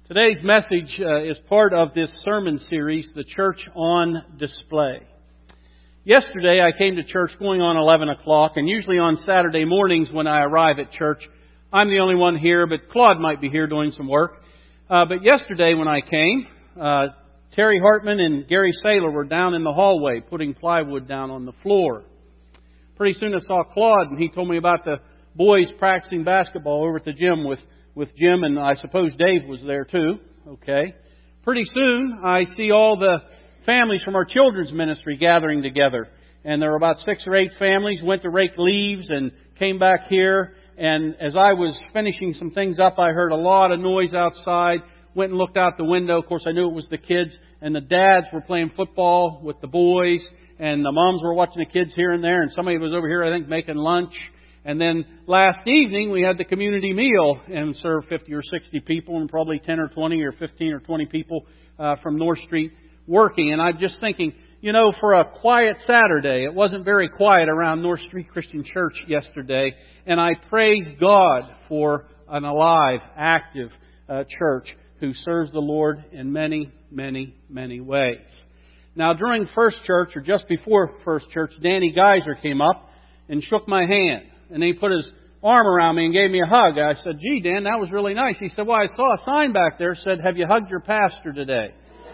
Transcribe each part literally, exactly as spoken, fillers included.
Today's message uh, is part of this sermon series, The Church on Display. Yesterday I came to church going on eleven o'clock, and usually on Saturday mornings when I arrive at church, I'm the only one here, but Claude might be here doing some work. Uh, but yesterday when I came, uh, Terry Hartman and Gary Saylor were down in the hallway putting plywood down on the floor. Pretty soon I saw Claude, and he told me about the boys practicing basketball over at the gym with with Jim, and I suppose Dave was there too. Okay. Pretty soon, I see all the families from our children's ministry gathering together. And there were about six or eight families, went to rake leaves and came back here. And as I was finishing some things up, I heard a lot of noise outside. Went and looked out the window. Of course, I knew it was the kids. And the dads were playing football with the boys. And the moms were watching the kids here and there. And somebody was over here, I think, making lunch. And then last evening we had the community meal and served fifty or sixty people and probably ten or twenty or fifteen or twenty people uh, from North Street working. And I'm just thinking, you know, for a quiet Saturday, it wasn't very quiet around North Street Christian Church yesterday. And I praise God for an alive, active uh, church who serves the Lord in many, many, many ways. Now, during First Church, or just before First Church, Danny Geyser came up and shook my hand. And he put his arm around me and gave me a hug. I said, gee, Dan, that was really nice. He said, well, I saw a sign back there that said, have you hugged your pastor today?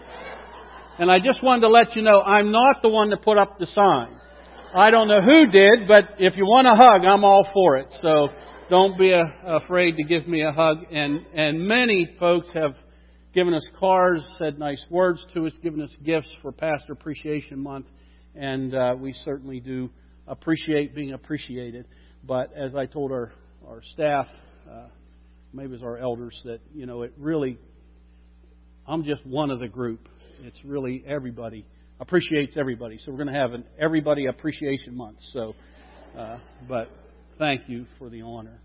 And I just wanted to let you know, I'm not the one that put up the sign. I don't know who did, but if you want a hug, I'm all for it. So don't be a, afraid to give me a hug. And, and many folks have given us cards, said nice words to us, given us gifts for Pastor Appreciation Month. And uh, we certainly do appreciate being appreciated. But as I told our, our staff, uh, maybe it was our elders, that, you know, it really, I'm just one of the group. It's really everybody appreciates everybody. So we're going to have an Everybody Appreciation Month. So, uh, but thank you for the honor.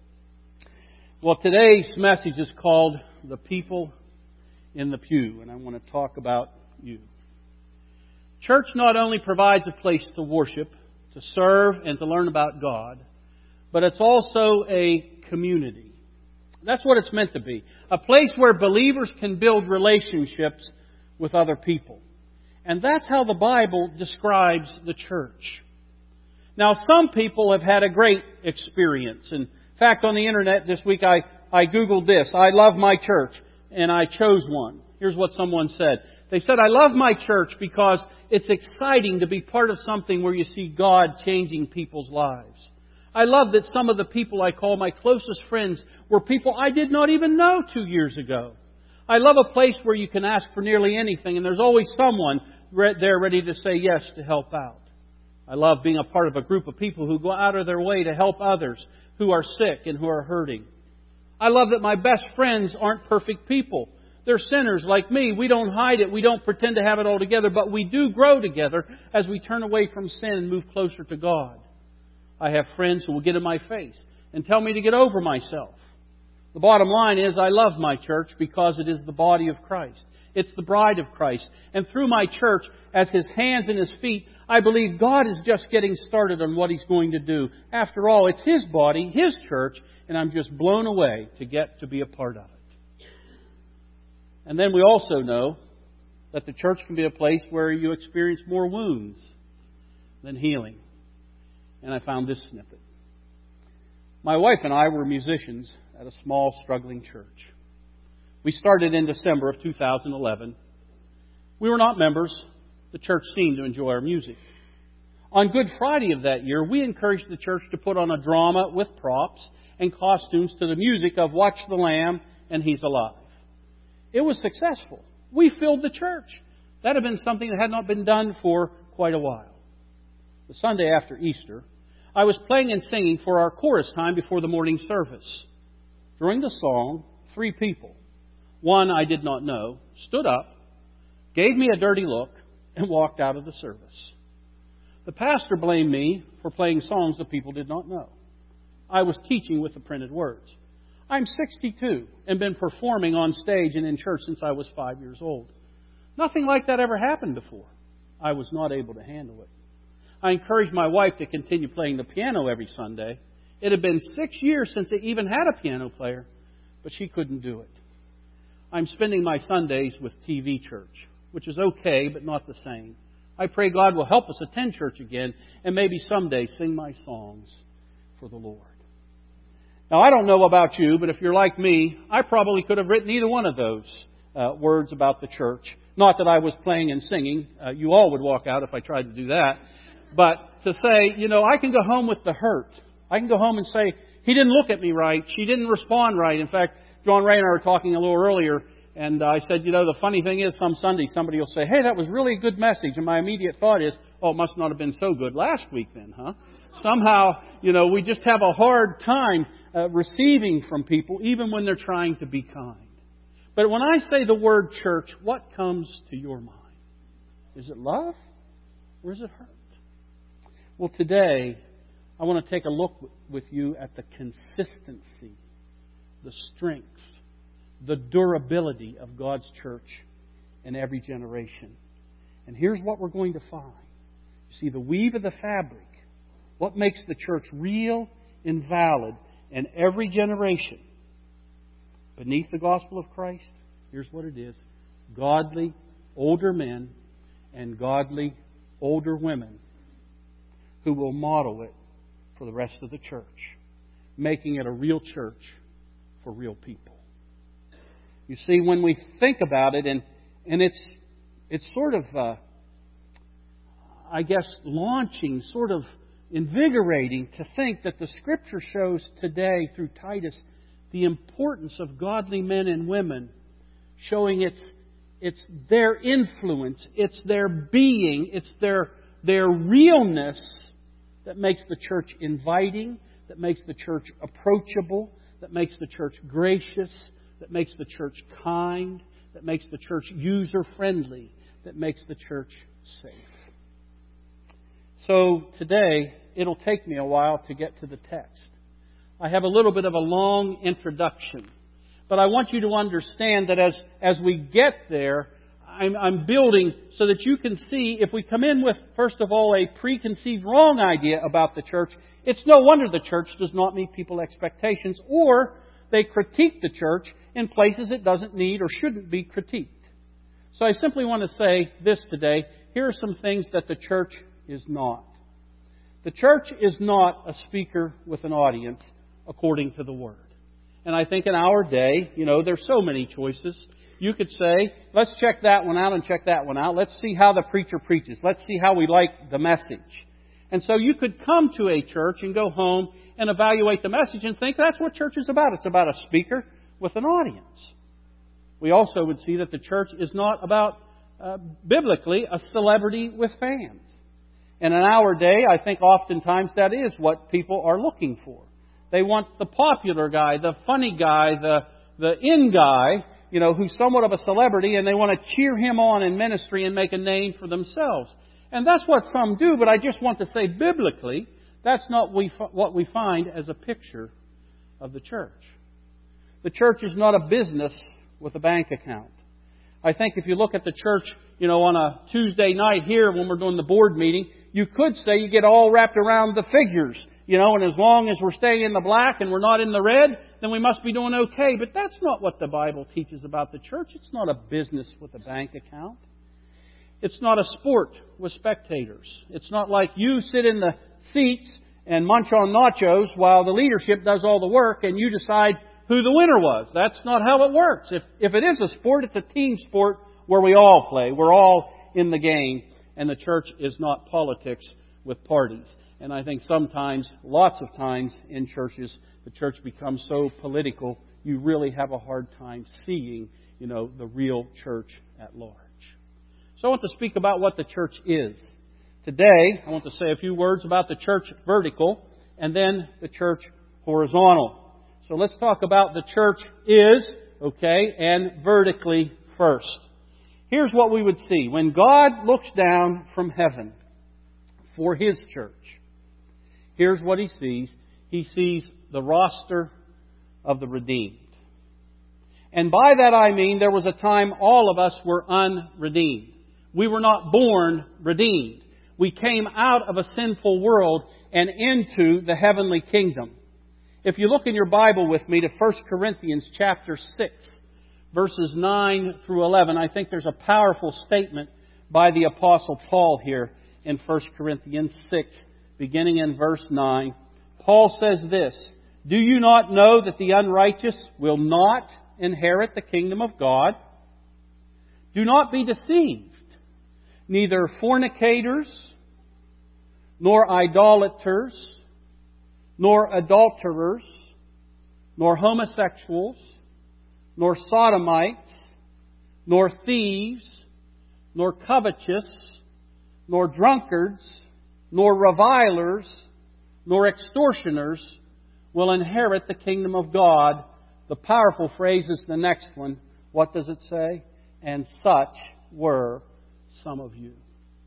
Well, today's message is called The People in the Pew, and I want to talk about you. Church not only provides a place to worship, to serve, and to learn about God, but it's also a community. That's what it's meant to be. A place where believers can build relationships with other people. And that's how the Bible describes the church. Now, some people have had a great experience. In fact, on the internet this week, I, I Googled this. I love my church. And I chose one. Here's what someone said. They said, I love my church because it's exciting to be part of something where you see God changing people's lives. I love that some of the people I call my closest friends were people I did not even know two years ago. I love a place where you can ask for nearly anything and there's always someone there ready to say yes to help out. I love being a part of a group of people who go out of their way to help others who are sick and who are hurting. I love that my best friends aren't perfect people. They're sinners like me. We don't hide it. We don't pretend to have it all together, but we do grow together as we turn away from sin and move closer to God. I have friends who will get in my face and tell me to get over myself. The bottom line is I love my church because it is the body of Christ. It's the bride of Christ. And through my church, as His hands and His feet, I believe God is just getting started on what He's going to do. After all, it's His body, His church, and I'm just blown away to get to be a part of it. And then we also know that the church can be a place where you experience more wounds than healing. And I found this snippet. My wife and I were musicians at a small, struggling church. We started in December of two thousand eleven. We were not members. The church seemed to enjoy our music. On Good Friday of that year, we encouraged the church to put on a drama with props and costumes to the music of Watch the Lamb and He's Alive. It was successful. We filled the church. That had been something that had not been done for quite a while. The Sunday after Easter, I was playing and singing for our chorus time before the morning service. During the song, three people, one I did not know, stood up, gave me a dirty look, and walked out of the service. The pastor blamed me for playing songs the people did not know. I was teaching with the printed words. I'm sixty-two and been performing on stage and in church since I was five years old. Nothing like that ever happened before. I was not able to handle it. I encouraged my wife to continue playing the piano every Sunday. It had been six years since they even had a piano player, but she couldn't do it. I'm spending my Sundays with T V church, which is okay, but not the same. I pray God will help us attend church again and maybe someday sing my songs for the Lord. Now, I don't know about you, but if you're like me, I probably could have written either one of those uh, words about the church. Not that I was playing and singing. Uh, you all would walk out if I tried to do that. But to say, you know, I can go home with the hurt. I can go home and say, he didn't look at me right. She didn't respond right. In fact, John Ray and I were talking a little earlier, and I said, you know, the funny thing is, some Sunday somebody will say, hey, that was really a good message. And my immediate thought is, oh, it must not have been so good last week then, huh? Somehow, you know, we just have a hard time uh, receiving from people, even when they're trying to be kind. But when I say the word church, what comes to your mind? Is it love or is it hurt? Well, today, I want to take a look with you at the consistency, the strength, the durability of God's church in every generation. And here's what we're going to find. You see, the weave of the fabric, what makes the church real and valid in every generation. Beneath the gospel of Christ, here's what it is. Godly older men and godly older women who will model it for the rest of the church, making it a real church for real people. You see, when we think about it, and and it's it's sort of, uh, I guess, launching, sort of invigorating to think that the Scripture shows today through Titus the importance of godly men and women, showing it's it's their influence, it's their being, it's their their realness that makes the church inviting, that makes the church approachable, that makes the church gracious, that makes the church kind, that makes the church user-friendly, that makes the church safe. So today, it'll take me a while to get to the text. I have a little bit of a long introduction. But I want you to understand that as, as we get there, I'm, I'm building so that you can see if we come in with, first of all, a preconceived wrong idea about the church, it's no wonder the church does not meet people's expectations, or they critique the church in places it doesn't need or shouldn't be critiqued. So I simply want to say this today. Here are some things that the church is not. The church is not a speaker with an audience according to the Word. And I think in our day, you know, there's so many choices. You could say, let's check that one out and check that one out. Let's see how the preacher preaches. Let's see how we like the message. And so you could come to a church and go home and evaluate the message and think that's what church is about. It's about a speaker with an audience. We also would see that the church is not about, uh, biblically, a celebrity with fans. And in our day, I think oftentimes that is what people are looking for. They want the popular guy, the funny guy, the, the in guy, you know, who's somewhat of a celebrity, and they want to cheer him on in ministry and make a name for themselves. And that's what some do, but I just want to say biblically, that's not we, what we find as a picture of the church. The church is not a business with a bank account. I think if you look at the church, you know, on a Tuesday night here when we're doing the board meeting, you could say you get all wrapped around the figures, you know, and as long as we're staying in the black and we're not in the red, then we must be doing okay. But that's not what the Bible teaches about the church. It's not a business with a bank account. It's not a sport with spectators. It's not like you sit in the seats and munch on nachos while the leadership does all the work and you decide who the winner was. That's not how it works. If, if it is a sport, it's a team sport where we all play. We're all in the game. And the church is not politics with parties. And I think sometimes, lots of times in churches, the church becomes so political, you really have a hard time seeing, you know, the real church at large. So I want to speak about what the church is. Today, I want to say a few words about the church vertical and then the church horizontal. So let's talk about the church is, okay, and vertically first. Here's what we would see. When God looks down from heaven for His church, here's what He sees. He sees the roster of the redeemed. And by that I mean there was a time all of us were unredeemed. We were not born redeemed. We came out of a sinful world and into the heavenly kingdom. If you look in your Bible with me to First Corinthians chapter six, verses nine through eleven, I think there's a powerful statement by the Apostle Paul here in First Corinthians six, beginning in verse nine. Paul says this, "Do you not know that the unrighteous will not inherit the kingdom of God? Do not be deceived. Neither fornicators, nor idolaters, nor adulterers, nor homosexuals, nor sodomites, nor thieves, nor covetous, nor drunkards, nor revilers, nor extortioners will inherit the kingdom of God." The powerful phrase is the next one. What does it say? "And such were some of you."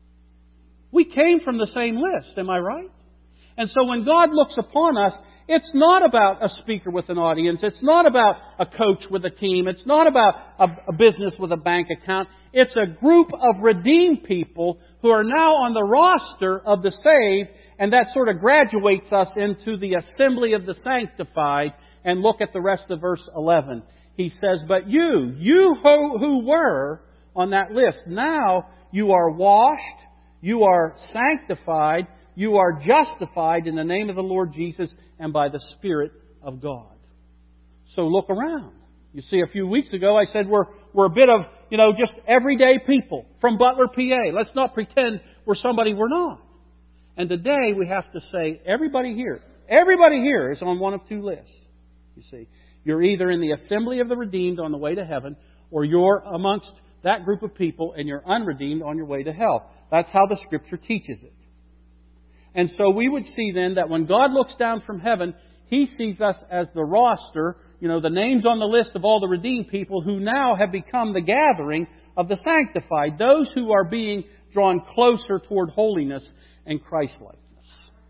We came from the same list, am I right? And so when God looks upon us, it's not about a speaker with an audience. It's not about a coach with a team. It's not about a, a business with a bank account. It's a group of redeemed people who are now on the roster of the saved, and that sort of graduates us into the assembly of the sanctified. And look at the rest of verse eleven. He says, "But you, you who, who were on that list, now you are washed, you are sanctified, you are justified in the name of the Lord Jesus and by the Spirit of God." So look around. You see, a few weeks ago I said we're we're a bit of, you know, just everyday people from Butler, P A. Let's not pretend we're somebody we're not. And today we have to say everybody here, everybody here is on one of two lists. You see, you're either in the assembly of the redeemed on the way to heaven, or you're amongst that group of people and you're unredeemed on your way to hell. That's how the Scripture teaches it. And so we would see then that when God looks down from heaven, He sees us as the roster, you know, the names on the list of all the redeemed people who now have become the gathering of the sanctified, those who are being drawn closer toward holiness and Christlikeness.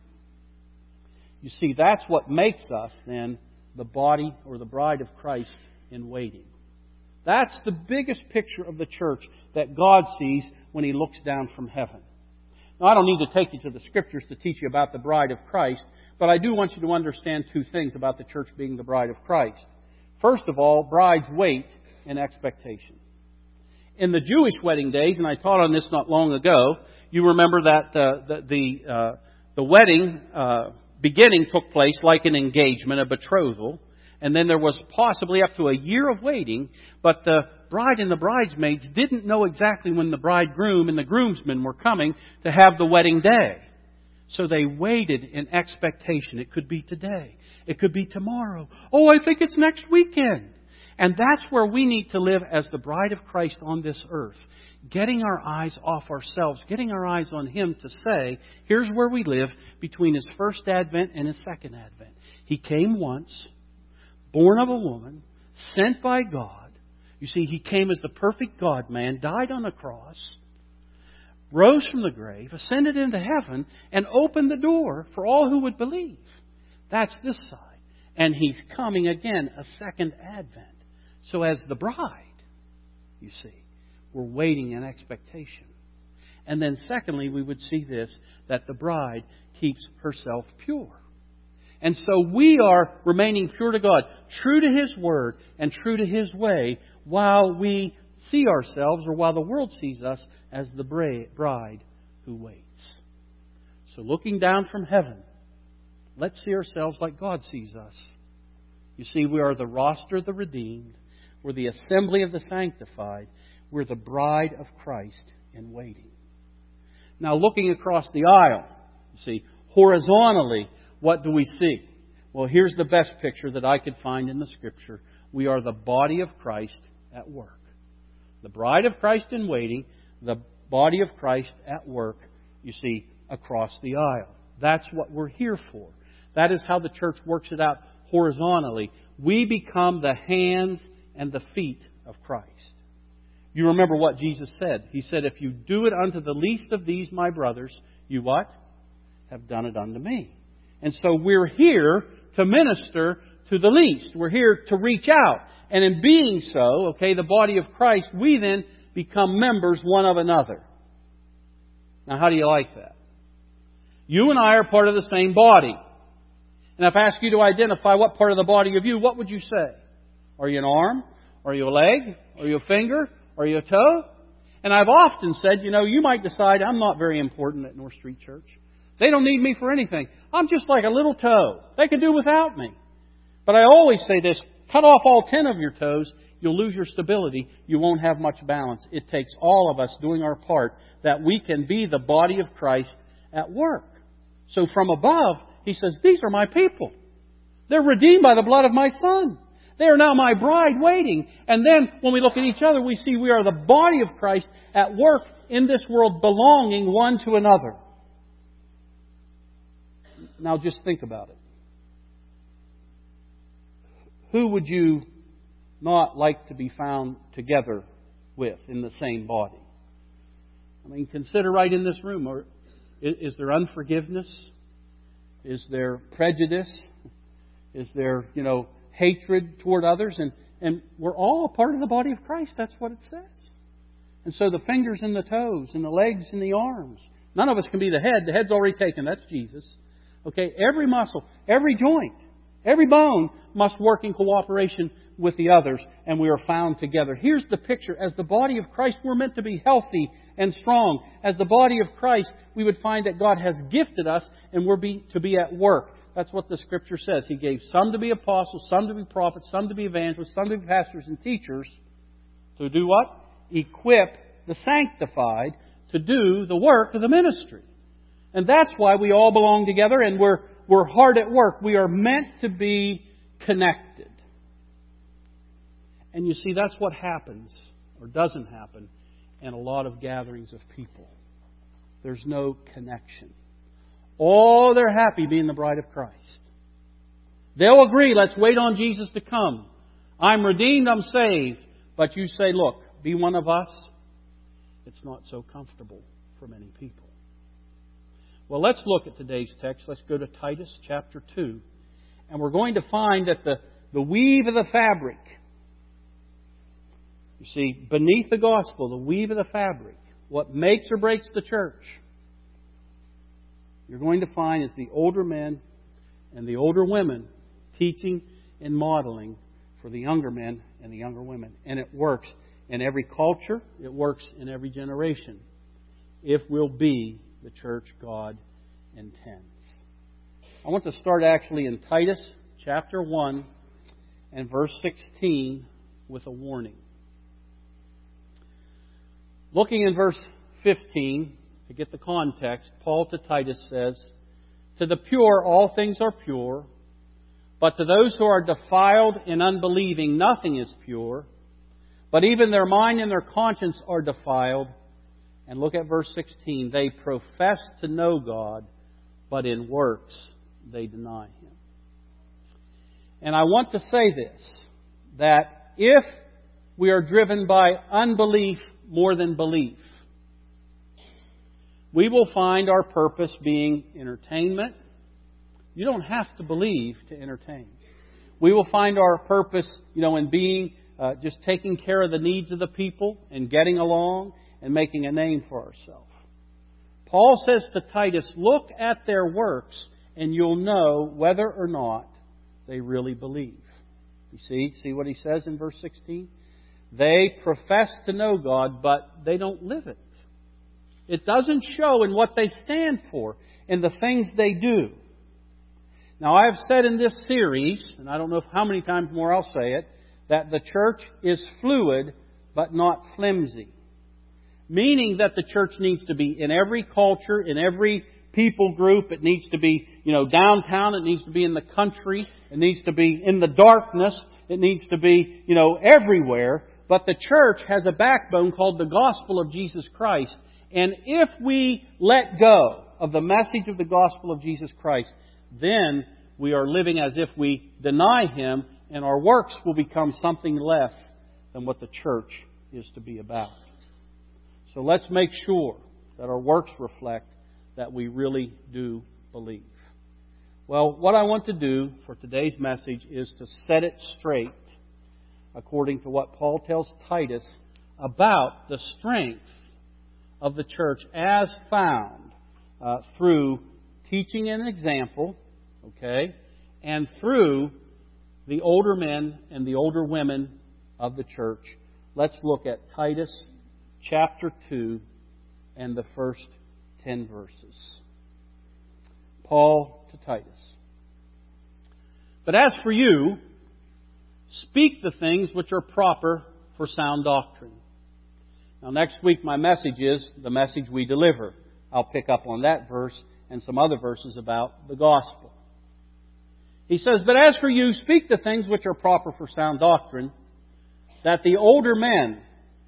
You see, that's what makes us then the body or the bride of Christ in waiting. That's the biggest picture of the church that God sees when He looks down from heaven. Now, I don't need to take you to the Scriptures to teach you about the bride of Christ, but I do want you to understand two things about the church being the bride of Christ. First of all, brides wait in expectation. In the Jewish wedding days, and I taught on this not long ago, you remember that uh, the the, uh, the wedding uh, beginning took place like an engagement, a betrothal, and then there was possibly up to a year of waiting, but the bride and the bridesmaids didn't know exactly when the bridegroom and the groomsmen were coming to have the wedding day. So they waited in expectation. It could be today. It could be tomorrow. Oh, I think it's next weekend. And that's where we need to live as the bride of Christ on this earth. Getting our eyes off ourselves. Getting our eyes on Him to say, here's where we live between His first advent and His second advent. He came once, born of a woman, sent by God. You see, He came as the perfect God-man, died on the cross, rose from the grave, ascended into heaven, and opened the door for all who would believe. That's this side. And He's coming again, a second advent. So as the bride, you see, we're waiting in expectation. And then secondly, we would see this, that the bride keeps herself pure. And so we are remaining pure to God, true to His Word and true to His way, while we see ourselves, or while the world sees us, as the bride who waits. So looking down from heaven, let's see ourselves like God sees us. You see, we are the roster of the redeemed. We're the assembly of the sanctified. We're the bride of Christ in waiting. Now, looking across the aisle, you see, horizontally, what do we see? Well, here's the best picture that I could find in the Scripture. We are the body of Christ at work. The bride of Christ in waiting, the body of Christ at work, you see, across the aisle. That's what we're here for. That is how the church works it out horizontally. We become the hands and the feet of Christ. You remember what Jesus said. He said, if you do it unto the least of these, my brothers, you what? Have done it unto me. And so we're here to minister to the least. We're here to reach out. And in being so, okay, the body of Christ, we then become members one of another. Now, how do you like that? You and I are part of the same body. And if I ask you to identify what part of the body of you, what would you say? Are you an arm? Are you a leg? Are you a finger? Are you a toe? And I've often said, you know, you might decide I'm not very important at North Street Church. They don't need me for anything. I'm just like a little toe. They can do without me. But I always say this, cut off all ten of your toes, you'll lose your stability. You won't have much balance. It takes all of us doing our part that we can be the body of Christ at work. So from above, He says, these are my people. They're redeemed by the blood of my Son. They are now my bride waiting. And then when we look at each other, we see we are the body of Christ at work in this world, belonging one to another. Now just think about it. Who would you not like to be found together with in the same body? I mean, consider right in this room. Or is there unforgiveness? Is there prejudice? Is there, you know, hatred toward others? And, and we're all a part of the body of Christ. That's what it says. And so the fingers and the toes and the legs and the arms. None of us can be the head. The head's already taken. That's Jesus. Okay, every muscle, every joint, every bone must work in cooperation with the others, and we are found together. Here's the picture. As the body of Christ, we're meant to be healthy and strong. As the body of Christ, we would find that God has gifted us, and we're be, to be at work. That's what the Scripture says. He gave some to be apostles, some to be prophets, some to be evangelists, some to be pastors and teachers. To do what? Equip the sanctified to do the work of the ministry. And that's why we all belong together, and we're, we're hard at work. We are meant to be connected. And you see, that's what happens, or doesn't happen, in a lot of gatherings of people. There's no connection. Oh, they're happy being the bride of Christ. They'll agree, let's wait on Jesus to come. I'm redeemed, I'm saved. But you say, look, be one of us. It's not so comfortable for many people. Well, let's look at today's text. Let's go to Titus chapter two. And we're going to find that the, the weave of the fabric, you see, beneath the gospel, the weave of the fabric, what makes or breaks the church, you're going to find is the older men and the older women teaching and modeling for the younger men and the younger women. And it works in every culture. It works in every generation. If we'll be the church God intends. I want to start actually in Titus chapter one and verse sixteen with a warning. Looking in verse fifteen, to get the context, Paul to Titus says, to the pure all things are pure, but to those who are defiled in unbelieving nothing is pure, but even their mind and their conscience are defiled. And look at verse sixteen. They profess to know God, but in works they deny Him. And I want to say this, that if we are driven by unbelief more than belief, we will find our purpose being entertainment. You don't have to believe to entertain. We will find our purpose, you know, in being uh, just taking care of the needs of the people and getting along and making a name for ourselves. Paul says to Titus, look at their works and you'll know whether or not they really believe. You see, see what he says in verse sixteen? They profess to know God, but they don't live it. It doesn't show in what they stand for, in the things they do. Now, I have said in this series, and I don't know how many times more I'll say it, that the church is fluid, but not flimsy. Meaning that the church needs to be in every culture, in every people group. It needs to be, you know, downtown. It needs to be in the country. It needs to be in the darkness. It needs to be, you know, everywhere. But the church has a backbone called the gospel of Jesus Christ. And if we let go of the message of the gospel of Jesus Christ, then we are living as if we deny Him, and our works will become something less than what the church is to be about. So let's make sure that our works reflect that we really do believe. Well, what I want to do for today's message is to set it straight according to what Paul tells Titus about the strength of the church as found uh, through teaching and example, okay, and through the older men and the older women of the church. Let's look at Titus chapter two and the first ten verses. Paul to Titus. But as for you, speak the things which are proper for sound doctrine. Now next week my message is the message we deliver. I'll pick up on that verse and some other verses about the gospel. He says, but as for you, speak the things which are proper for sound doctrine, that the older men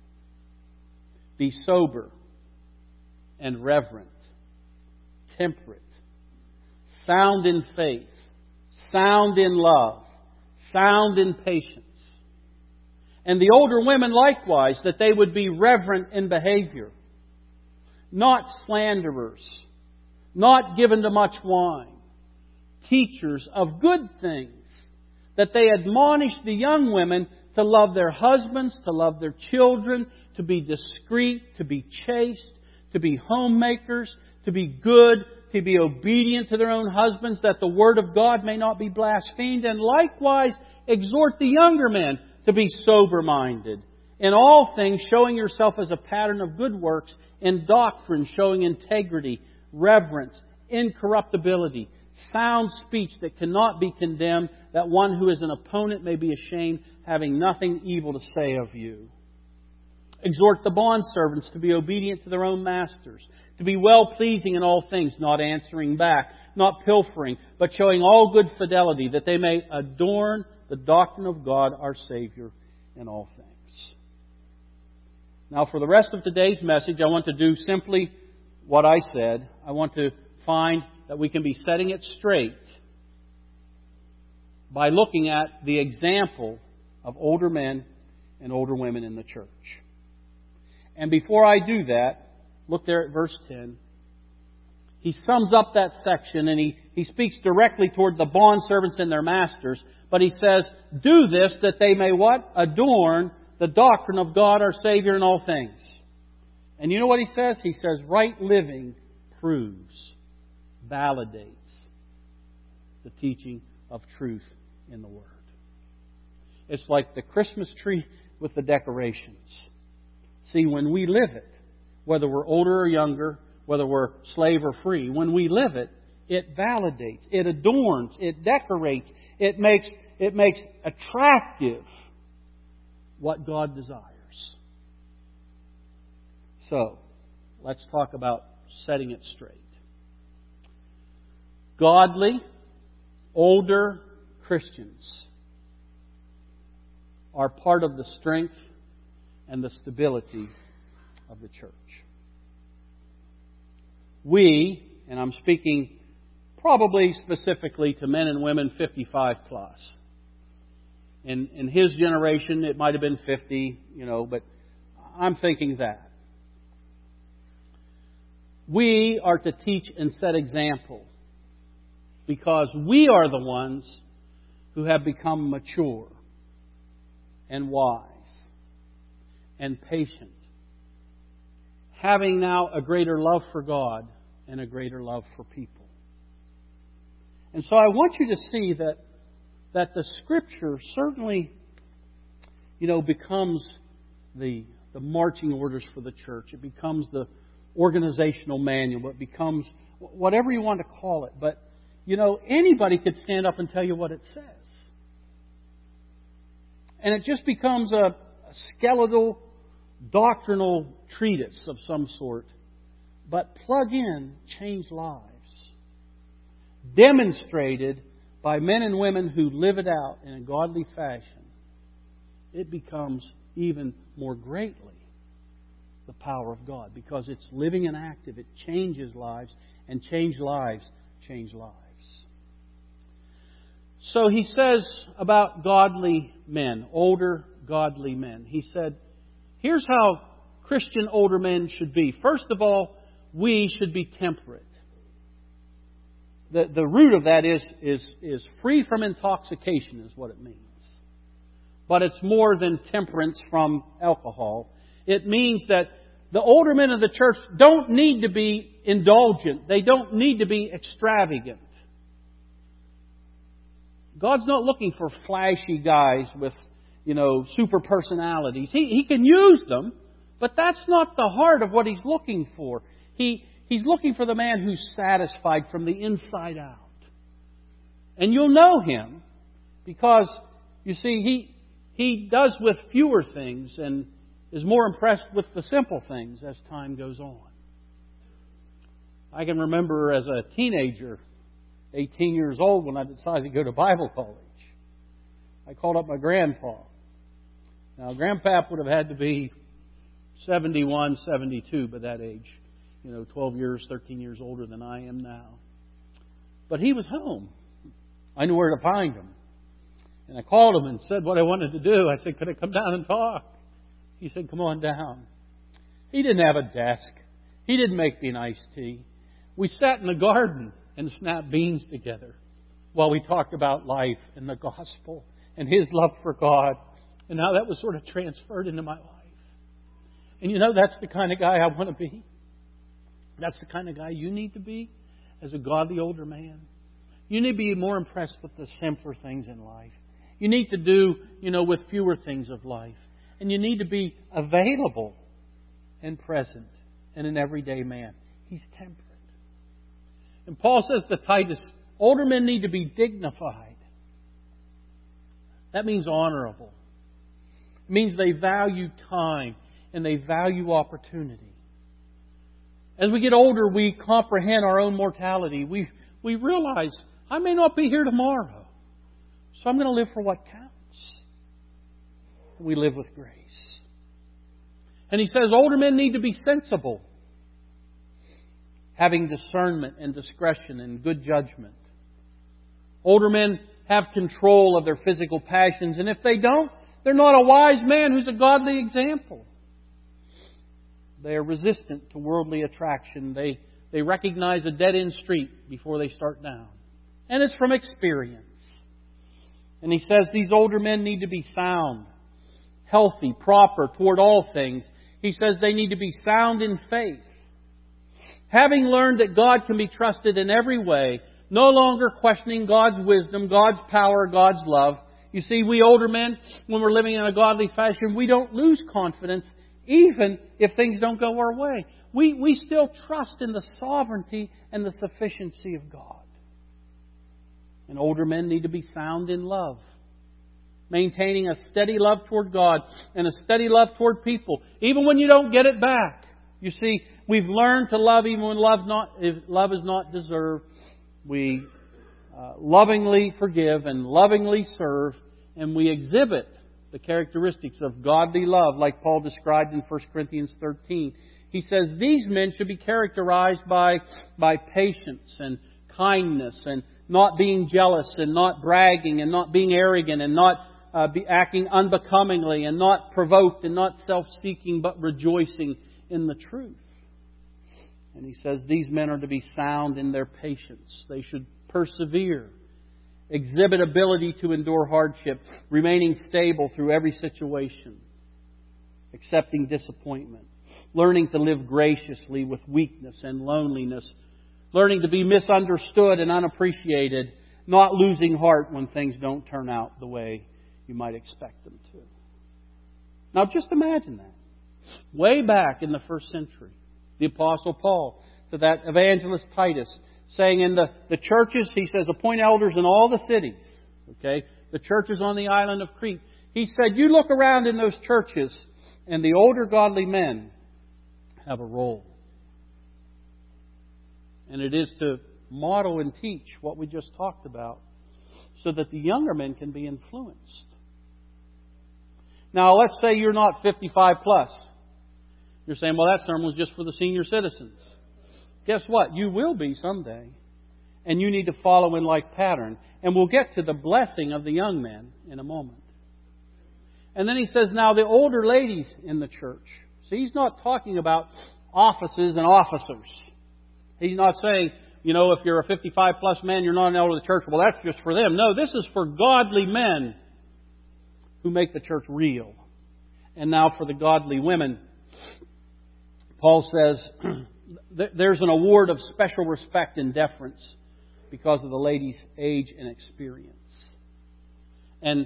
be sober and reverent, temperate, sound in faith, sound in love, sound in patience. And the older women likewise, that they would be reverent in behavior, not slanderers, not given to much wine, teachers of good things, that they admonish the young women to love their husbands, to love their children, to be discreet, to be chaste, to be homemakers, to be good, to be obedient to their own husbands, that the word of God may not be blasphemed, and likewise exhort the younger men to be sober-minded. In all things, showing yourself as a pattern of good works, in doctrine, showing integrity, reverence, incorruptibility, sound speech that cannot be condemned, that one who is an opponent may be ashamed, having nothing evil to say of you. Exhort the bondservants to be obedient to their own masters, to be well-pleasing in all things, not answering back, not pilfering, but showing all good fidelity, that they may adorn the doctrine of God our Savior in all things. Now, for the rest of today's message, I want to do simply what I said. I want to find that we can be setting it straight by looking at the example of older men and older women in the church. And before I do that, look there at verse ten. He sums up that section and he, he speaks directly toward the bondservants and their masters. But he says, do this that they may what? Adorn the doctrine of God our Savior in all things. And you know what he says? He says, right living proves, validates the teaching of truth in the Word. It's like the Christmas tree with the decorations. See, when we live it, whether we're older or younger, whether we're slave or free, when we live it, it validates, it adorns, it decorates, it makes, it makes attractive what God desires. So, let's talk about setting it straight. Godly, older Christians are part of the strength and the stability of the church. We, and I'm speaking probably specifically to men and women fifty-five plus. In, in his generation, it might have been fifty, you know, but I'm thinking that. We are to teach and set example because we are the ones who have become mature and wise and patient, having now a greater love for God and a greater love for people. And so I want you to see that that the Scripture certainly, you know, becomes the the marching orders for the church. It becomes the organizational manual. It becomes whatever you want to call it. But, you know, anybody could stand up and tell you what it says. And it just becomes a, a skeletal, doctrinal treatise of some sort. But plug in, change lives. Demonstrated by men and women who live it out in a godly fashion, it becomes even more greatly the power of God because it's living and active. It changes lives, and change lives change lives. So he says about godly men, older godly men. He said, here's how Christian older men should be. First of all, we should be temperate. The, the root of that is, is, is free from intoxication is what it means. But it's more than temperance from alcohol. It means that the older men of the church don't need to be indulgent. They don't need to be extravagant. God's not looking for flashy guys with, you know, super personalities. He, he can use them, but that's not the heart of what He's looking for. He, he's looking for the man who's satisfied from the inside out. And you'll know Him because, you see, He, he does with fewer things and is more impressed with the simple things as time goes on. I can remember as a teenager, eighteen years old, when I decided to go to Bible college. I called up my grandpa. Now, Grandpap would have had to be seventy-one, seventy-two by that age. You know, twelve years, thirteen years older than I am now. But he was home. I knew where to find him. And I called him and said what I wanted to do. I said, could I come down and talk? He said, come on down. He didn't have a desk. He didn't make me an iced tea. We sat in the garden and snapped beans together while we talked about life and the gospel and his love for God and how that was sort of transferred into my life. And you know, that's the kind of guy I want to be. That's the kind of guy you need to be as a godly older man. You need to be more impressed with the simpler things in life. You need to do, you know, with fewer things of life. And you need to be available and present and an everyday man. He's temperate. And Paul says to Titus, older men need to be dignified. That means honorable. It means they value time and they value opportunity. As we get older, we comprehend our own mortality. We, we realize, I may not be here tomorrow, so I'm going to live for what counts. We live with grace. And he says older men need to be sensible, having discernment and discretion and good judgment. Older men have control of their physical passions, and if they don't, they're not a wise man who's a godly example. They are resistant to worldly attraction. They, they recognize a dead-end street before they start down. And it's from experience. And he says these older men need to be sound, healthy, proper toward all things. He says they need to be sound in faith. Having learned that God can be trusted in every way, no longer questioning God's wisdom, God's power, God's love. You see, we older men, when we're living in a godly fashion, we don't lose confidence even if things don't go our way. We, we still trust in the sovereignty and the sufficiency of God. And older men need to be sound in love, maintaining a steady love toward God and a steady love toward people, even when you don't get it back. You see, we've learned to love even when love not if love is not deserved. We uh, lovingly forgive and lovingly serve, and we exhibit the characteristics of godly love, like Paul described in First Corinthians thirteen. He says these men should be characterized by by patience and kindness and not being jealous and not bragging and not being arrogant and not uh, be acting unbecomingly and not provoked and not self-seeking but rejoicing in the truth. And he says these men are to be sound in their patience. They should persevere, exhibit ability to endure hardship, remaining stable through every situation, accepting disappointment, learning to live graciously with weakness and loneliness, learning to be misunderstood and unappreciated, not losing heart when things don't turn out the way you might expect them to. Now just imagine that. Way back in the first century, the Apostle Paul to that evangelist Titus, saying in the, the churches, he says, appoint elders in all the cities. Okay? The churches on the island of Crete. He said, you look around in those churches and the older godly men have a role. And it is to model and teach what we just talked about so that the younger men can be influenced. Now, let's say you're not fifty-five plus. You're saying, well, that sermon was just for the senior citizens. Guess what? You will be someday. And you need to follow in like pattern. And we'll get to the blessing of the young men in a moment. And then he says, now the older ladies in the church. See, he's not talking about offices and officers. He's not saying, you know, if you're a fifty-five plus man, you're not an elder of the church. Well, that's just for them. No, this is for godly men who make the church real. And now for the godly women, Paul says there's an award of special respect and deference because of the lady's age and experience. And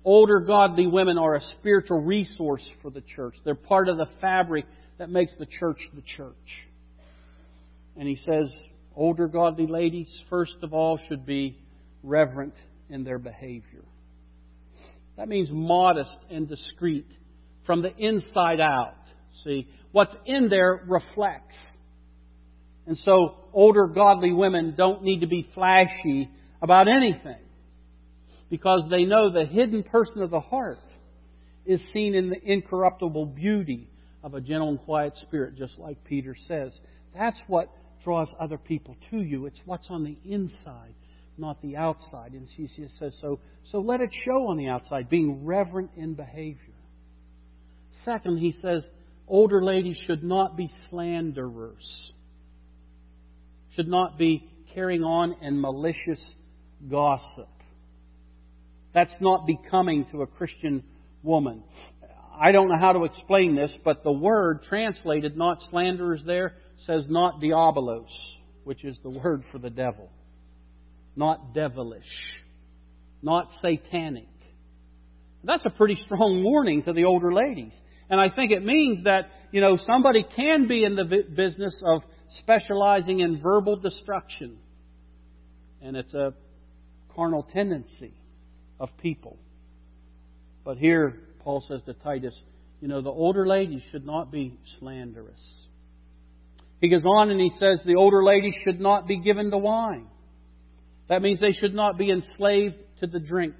older godly women are a spiritual resource for the church. They're part of the fabric that makes the church the church. And he says, older godly ladies, first of all, should be reverent in their behavior. That means modest and discreet from the inside out. See, what's in there reflects. And so, older godly women don't need to be flashy about anything, because they know the hidden person of the heart is seen in the incorruptible beauty of a gentle and quiet spirit, just like Peter says. That's what draws other people to you. It's what's on the inside, not the outside. And she says, so, so let it show on the outside, being reverent in behavior. Second, he says, older ladies should not be slanderers. Should not be carrying on in malicious gossip. That's not becoming to a Christian woman. I don't know how to explain this, but the word translated, not slanderers there, says not diabolos, which is the word for the devil. Not devilish. Not satanic. That's a pretty strong warning to the older ladies. And I think it means that, you know, somebody can be in the business of specializing in verbal destruction. And it's a carnal tendency of people. But here, Paul says to Titus, you know, the older ladies should not be slanderous. He goes on and he says the older ladies should not be given to wine. That means they should not be enslaved to the drink.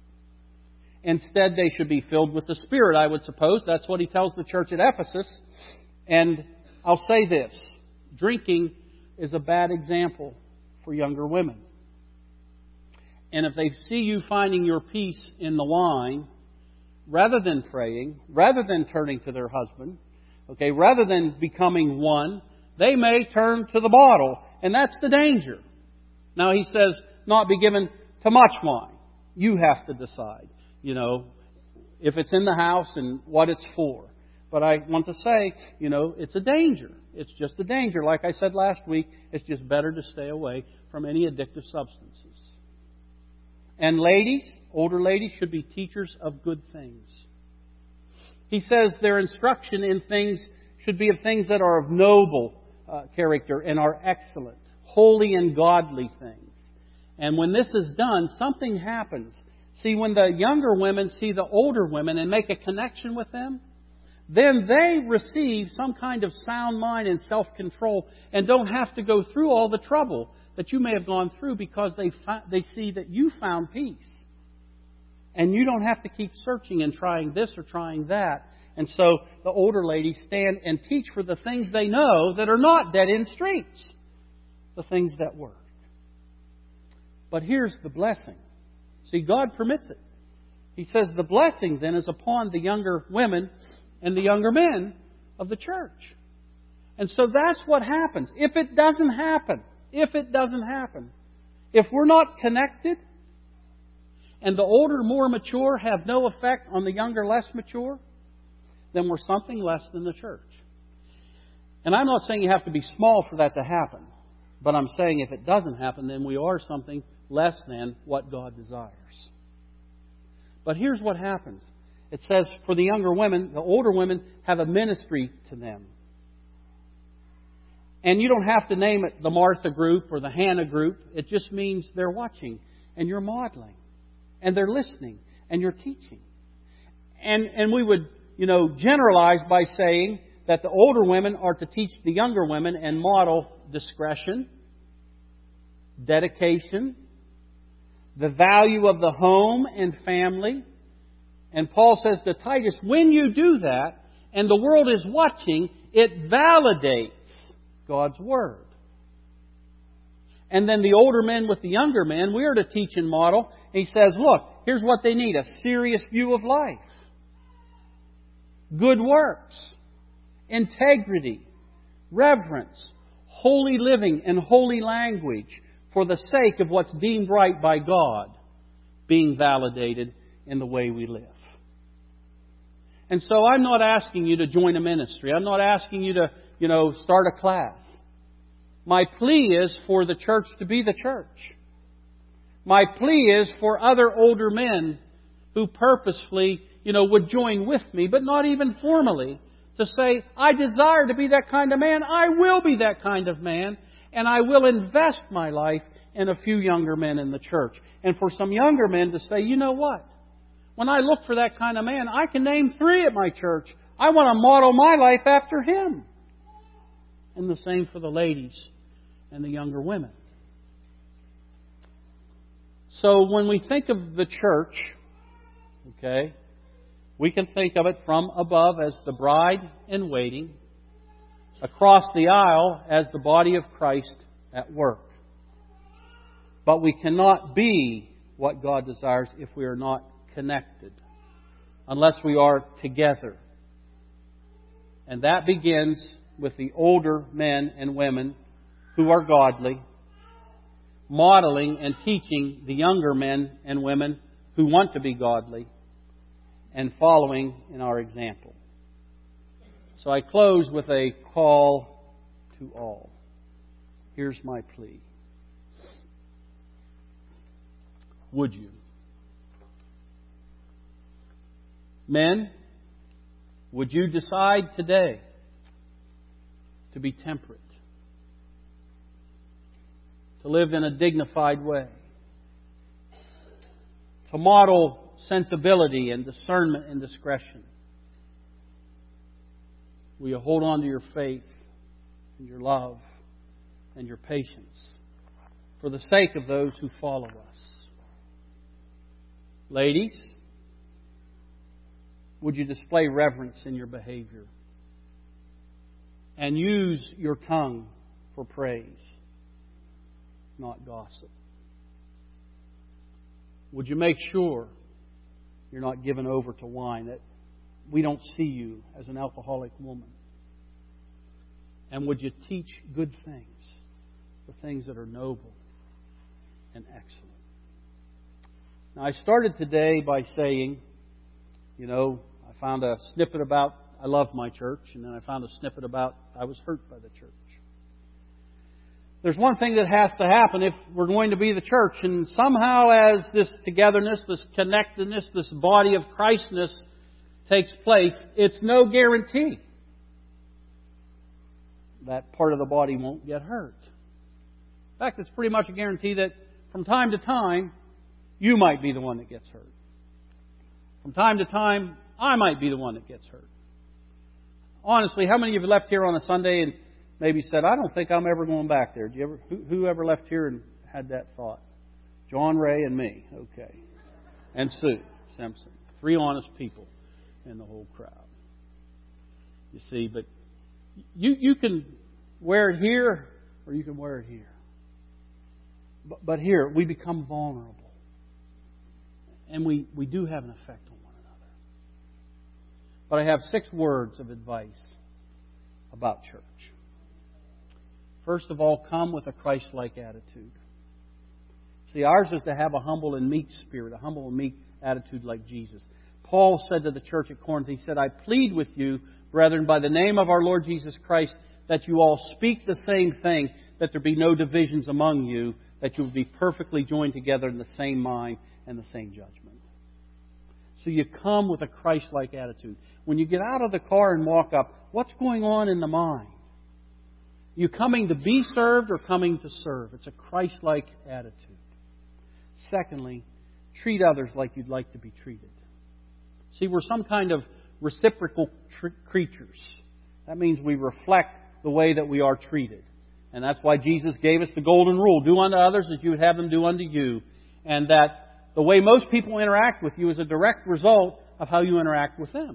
Instead, they should be filled with the Spirit, I would suppose. That's what he tells the church at Ephesus. And I'll say this. Drinking is a bad example for younger women. And if they see you finding your peace in the wine, rather than praying, rather than turning to their husband, okay, rather than becoming one, they may turn to the bottle. And that's the danger. Now he says, not be given to much wine. You have to decide, you know, if it's in the house and what it's for. But I want to say, you know, it's a danger. It's just a danger. Like I said last week, it's just better to stay away from any addictive substances. And ladies, older ladies, should be teachers of good things. He says their instruction in things should be of things that are of noble uh, character and are excellent, holy and godly things. And when this is done, something happens. See, when the younger women see the older women and make a connection with them, then they receive some kind of sound mind and self-control and don't have to go through all the trouble that you may have gone through, because they fi- they see that you found peace. And you don't have to keep searching and trying this or trying that. And so the older ladies stand and teach for the things they know that are not dead-end streets. The things that work. But here's the blessing. See, God permits it. He says the blessing then is upon the younger women and the younger men of the church. And so that's what happens. If it doesn't happen, if it doesn't happen, if we're not connected, and the older, more mature have no effect on the younger, less mature, then we're something less than the church. And I'm not saying you have to be small for that to happen. But I'm saying if it doesn't happen, then we are something less than what God desires. But here's what happens. It says for the younger women, the older women have a ministry to them. And you don't have to name it the Martha group or the Hannah group. It just means they're watching and you're modeling. And they're listening and you're teaching. And and we would, you know, generalize by saying that the older women are to teach the younger women and model discretion, dedication, the value of the home and family. And Paul says to Titus, when you do that and the world is watching, it validates God's Word. And then the older men with the younger men, we are to teach and model. He says, look, here's what they need. A serious view of life. Good works. Integrity. Reverence. Holy living and holy language for the sake of what's deemed right by God being validated in the way we live. And so I'm not asking you to join a ministry. I'm not asking you to, you know, start a class. My plea is for the church to be the church. My plea is for other older men who purposefully, you know, would join with me, but not even formally, to say, I desire to be that kind of man. I will be that kind of man. And I will invest my life in a few younger men in the church. And for some younger men to say, you know what? When I look for that kind of man, I can name three at my church. I want to model my life after him. And the same for the ladies and the younger women. So when we think of the church, okay, we can think of it from above as the bride in waiting, across the aisle as the body of Christ at work. But we cannot be what God desires if we are not connected, unless we are together. And that begins with the older men and women who are godly, modeling and teaching the younger men and women who want to be godly, and following in our example. So I close with a call to all. Here's my plea. Would you? Men, would you decide today to be temperate, to live in a dignified way, to model sensibility and discernment and discretion? Will you hold on to your faith and your love and your patience for the sake of those who follow us? Ladies, would you display reverence in your behavior and use your tongue for praise, not gossip? Would you make sure you're not given over to wine, that we don't see you as an alcoholic woman? And would you teach good things, the things that are noble and excellent? Now, I started today by saying, you know, I found a snippet about I love my church, and then I found a snippet about I was hurt by the church. There's one thing that has to happen if we're going to be the church, and somehow as this togetherness, this connectedness, this body of Christness takes place, it's no guarantee that part of the body won't get hurt. In fact, it's pretty much a guarantee that from time to time, you might be the one that gets hurt. From time to time, I might be the one that gets hurt. Honestly, how many of you left here on a Sunday and maybe said, I don't think I'm ever going back there? Did you ever, who, who ever left here and had that thought? John Ray and me. Okay. And Sue Simpson. Three honest people in the whole crowd. You see, but you, you can wear it here or you can wear it here. But, but here, we become vulnerable. And we, we do have an effect on one another. But I have six words of advice about church. First of all, come with a Christ-like attitude. See, ours is to have a humble and meek spirit, a humble and meek attitude like Jesus. Paul said to the church at Corinth, he said, I plead with you, brethren, by the name of our Lord Jesus Christ, that you all speak the same thing, that there be no divisions among you, that you will be perfectly joined together in the same mind and the same judgment. So you come with a Christ-like attitude. When you get out of the car and walk up, what's going on in the mind? You coming to be served or coming to serve? It's a Christ-like attitude. Secondly, treat others like you'd like to be treated. See, we're some kind of reciprocal tr- creatures. That means we reflect the way that we are treated. And that's why Jesus gave us the golden rule. Do unto others as you would have them do unto you. And that the way most people interact with you is a direct result of how you interact with them.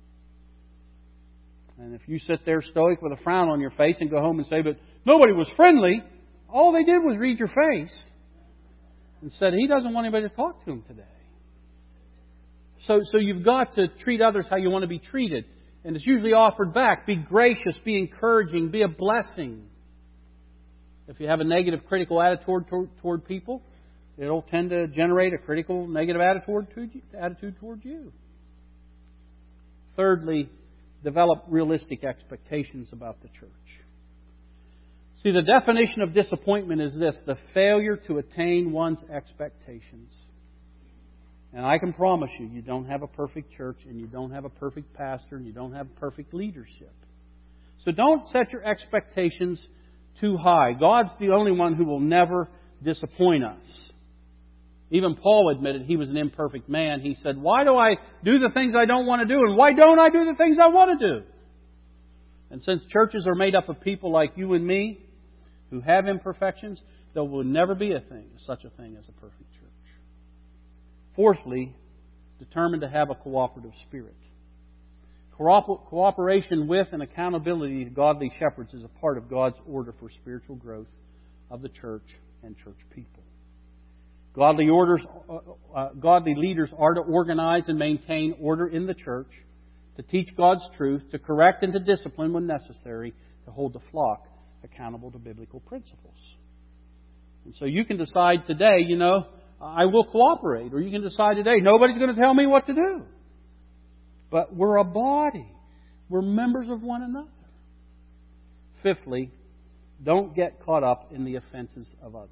And if you sit there stoic with a frown on your face and go home and say, but nobody was friendly, all they did was read your face and said, he doesn't want anybody to talk to him today. So, so you've got to treat others how you want to be treated. And it's usually offered back. Be gracious, be encouraging, be a blessing. If you have a negative, critical attitude toward, toward people, it'll tend to generate a critical, negative attitude toward you, attitude toward you. Thirdly, develop realistic expectations about the church. See, the definition of disappointment is this: the failure to attain one's expectations. And I can promise you, you don't have a perfect church, and you don't have a perfect pastor, and you don't have perfect leadership. So don't set your expectations too high. God's the only one who will never disappoint us. Even Paul admitted he was an imperfect man. He said, why do I do the things I don't want to do? And why don't I do the things I want to do? And since churches are made up of people like you and me, who have imperfections, there will never be a thing, such a thing as a perfect church. Fourthly, determined to have a cooperative spirit. Cooperation with and accountability to godly shepherds is a part of God's order for spiritual growth of the church and church people. Godly orders, uh, uh, godly leaders are to organize and maintain order in the church, to teach God's truth, to correct and to discipline when necessary, to hold the flock accountable to biblical principles. And so you can decide today, you know, I will cooperate. Or you can decide today, nobody's going to tell me what to do. But we're a body. We're members of one another. Fifthly, don't get caught up in the offenses of others.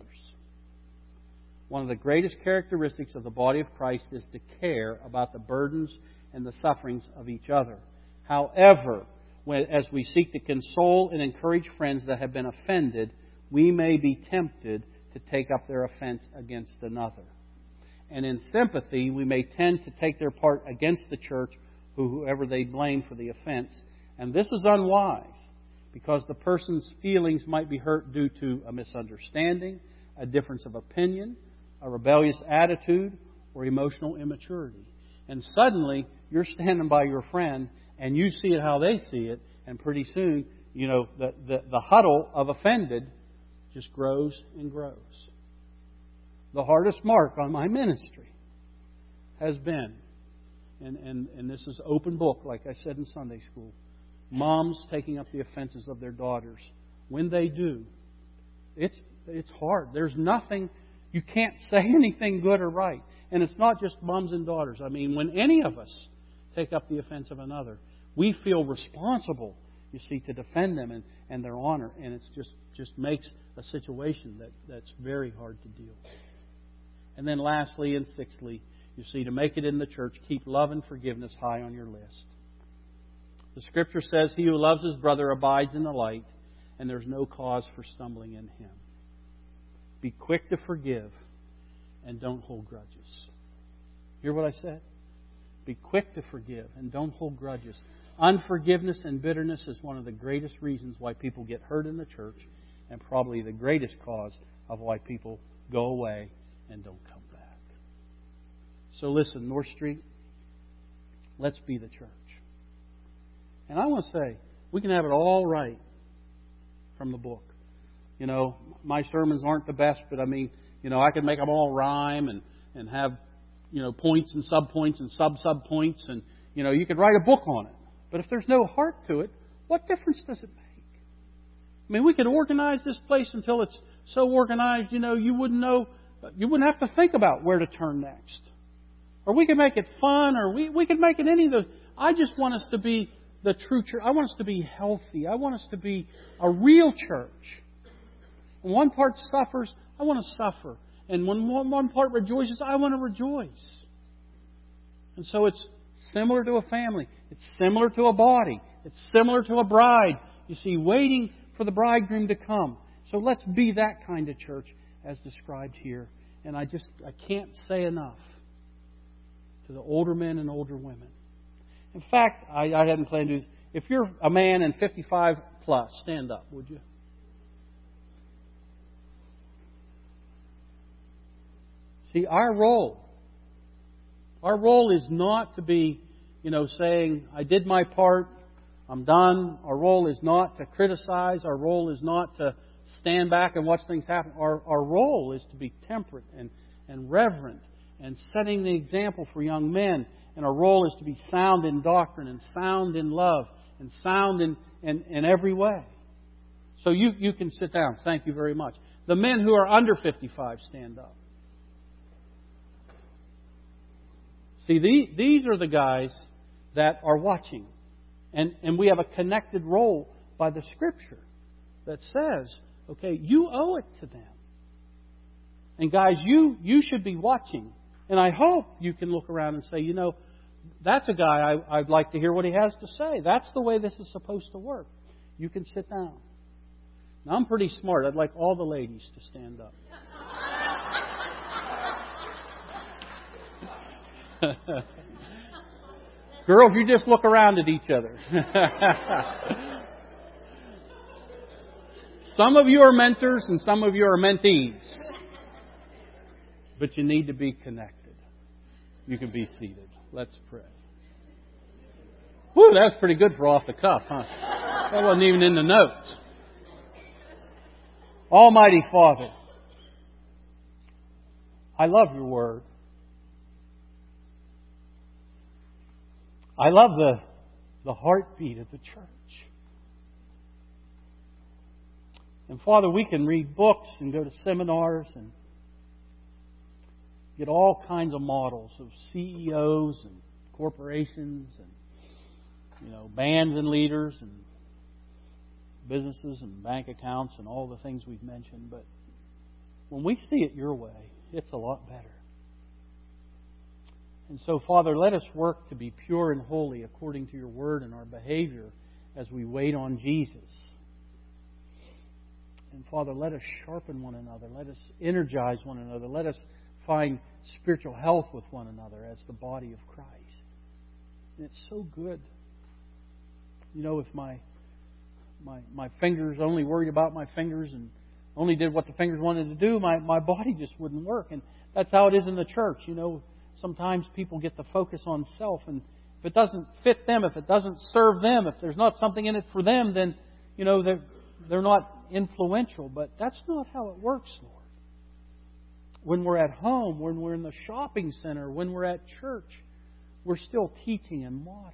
One of the greatest characteristics of the body of Christ is to care about the burdens and the sufferings of each other. However, when, as we seek to console and encourage friends that have been offended, we may be tempted to take up their offense against another. And in sympathy, we may tend to take their part against the church, whoever they blame for the offense. And this is unwise, because the person's feelings might be hurt due to a misunderstanding, a difference of opinion, a rebellious attitude, or emotional immaturity. And suddenly, you're standing by your friend, and you see it how they see it, and pretty soon, you know, the, the, the huddle of offended just grows and grows. The hardest mark on my ministry has been, and, and, and this is open book, like I said in Sunday school, moms taking up the offenses of their daughters. When they do, it's it's hard. There's nothing, you can't say anything good or right. And it's not just moms and daughters. I mean, when any of us take up the offense of another, we feel responsible, you see, to defend them and, and their honor. And it just, just makes a situation that, that's very hard to deal with. And then lastly and sixthly, you see, to make it in the church, keep love and forgiveness high on your list. The Scripture says, he who loves his brother abides in the light, and there's no cause for stumbling in him. Be quick to forgive and don't hold grudges. Hear what I said? Be quick to forgive and don't hold grudges. Unforgiveness and bitterness is one of the greatest reasons why people get hurt in the church, and probably the greatest cause of why people go away and don't come back. So listen, North Street, let's be the church. And I want to say, we can have it all right from the book. You know, my sermons aren't the best, but I mean, you know, I can make them all rhyme and, and have, you know, points and sub-points and sub-sub-points. And, you know, you could write a book on it. But if there's no heart to it, what difference does it make? I mean, we could organize this place until it's so organized, you know, you wouldn't know, you wouldn't have to think about where to turn next. Or we could make it fun, or we, we could make it any of the... I just want us to be the true church. I want us to be healthy. I want us to be a real church. When one part suffers, I want to suffer. And when one part rejoices, I want to rejoice. And so it's similar to a family. It's similar to a body. It's similar to a bride. You see, waiting for the bridegroom to come. So let's be that kind of church as described here. And I just, I can't say enough to the older men and older women. In fact, I, I hadn't planned to do this. If you're a man and fifty-five plus, stand up, would you? See, our role, our role is not to be, you know, saying, I did my part, I'm done. Our role is not to criticize. Our role is not to stand back and watch things happen. Our, our role is to be temperate and, and reverent and setting the example for young men. And our role is to be sound in doctrine and sound in love and sound in, in, in every way. So you, you can sit down. Thank you very much. The men who are under fifty-five, stand up. See, the, these are the guys that are watching. And, and we have a connected role by the Scripture that says, okay, you owe it to them. And guys, you, you should be watching And I hope you can look around and say, you know, that's a guy I, I'd like to hear what he has to say. That's the way this is supposed to work. You can sit down. Now, I'm pretty smart. I'd like all the ladies to stand up. Girls, you just look around at each other. Some of you are mentors and some of you are mentees. But you need to be connected. You can be seated. Let's pray. Whew, that's pretty good for off the cuff, huh? That wasn't even in the notes. Almighty Father, I love your word. I love the, the heartbeat of the church. And Father, we can read books and go to seminars and get all kinds of models of C E Os and corporations and, you know, bands and leaders and businesses and bank accounts and all the things we've mentioned. But when we see it your way, it's a lot better. And so, Father, let us work to be pure and holy according to your word and our behavior as we wait on Jesus. And Father, let us sharpen one another. Let us energize one another. Let us find spiritual health with one another as the body of Christ. And it's so good. You know, if my my my fingers only worried about my fingers and only did what the fingers wanted to do, my, my body just wouldn't work. And that's how it is in the church. You know, sometimes people get the focus on self, and if it doesn't fit them, if it doesn't serve them, if there's not something in it for them, then, you know, they're, they're not influential. But that's not how it works, Lord. When we're at home, when we're in the shopping center, when we're at church, we're still teaching and modeling.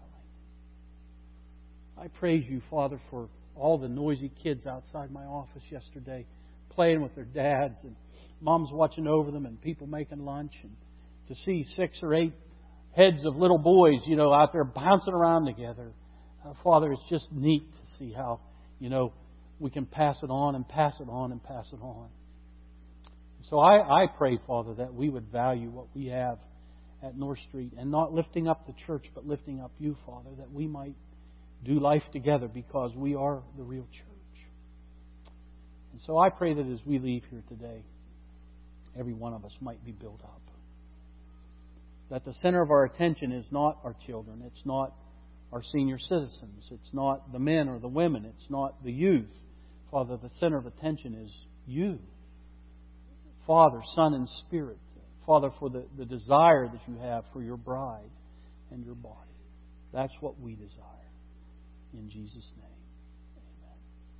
I praise you, Father, for all the noisy kids outside my office yesterday playing with their dads, and moms watching over them, and people making lunch, and to see six or eight heads of little boys, you know, out there bouncing around together. Uh, Father, it's just neat to see how, you know, we can pass it on and pass it on and pass it on. So I, I pray, Father, that we would value what we have at North Street, and not lifting up the church, but lifting up you, Father, that we might do life together because we are the real church. And so I pray that as we leave here today, every one of us might be built up. That the center of our attention is not our children. It's not our senior citizens. It's not the men or the women. It's not the youth. Father, the center of attention is you. Father, Son, and Spirit. Father, for the, the desire that you have for your bride and your body. That's what we desire. In Jesus' name.